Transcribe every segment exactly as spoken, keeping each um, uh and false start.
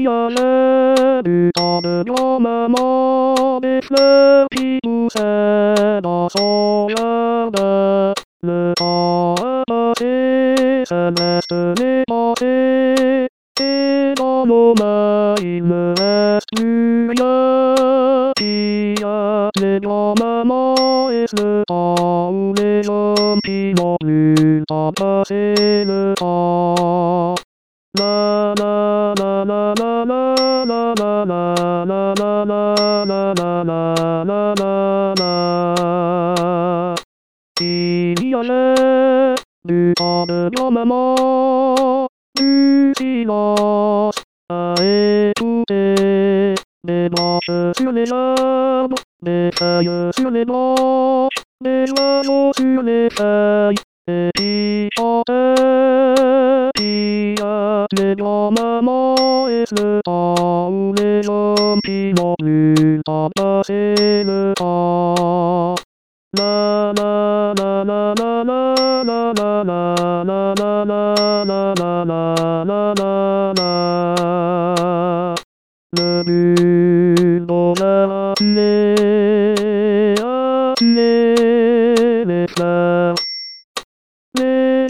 癒れるためのままですね。気のせいだそうやれるたましせめてみまし枝のないムレスや気や手のままいすたうれよ気のぬたましぬたLa la la la la la la la la la la la la la la la la 癒れるためのまま打ち出すあえくてでますすればでさゆすればではよすれさいえぴあてぴあてのままえすたうれよぴのぬたませるたLa la la la la la la la la la la la la la la la la Le but de la année année les fleurs les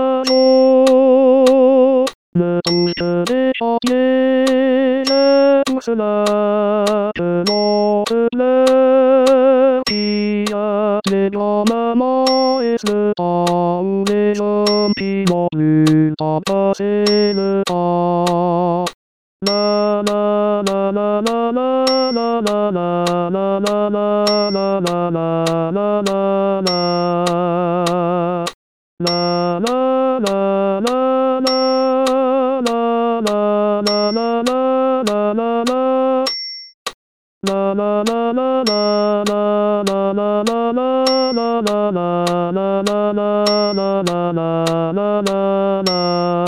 oiseaux le touche des papiers le tout cela que l'on se pleure qui a les grands mamans et le temps où les hommes qui n'ont plus à passer le temps La la la la la la la la la la la la la la la la la la La la la la la la la la la la la la la La la la la la la la la la la la la la la la la la la la la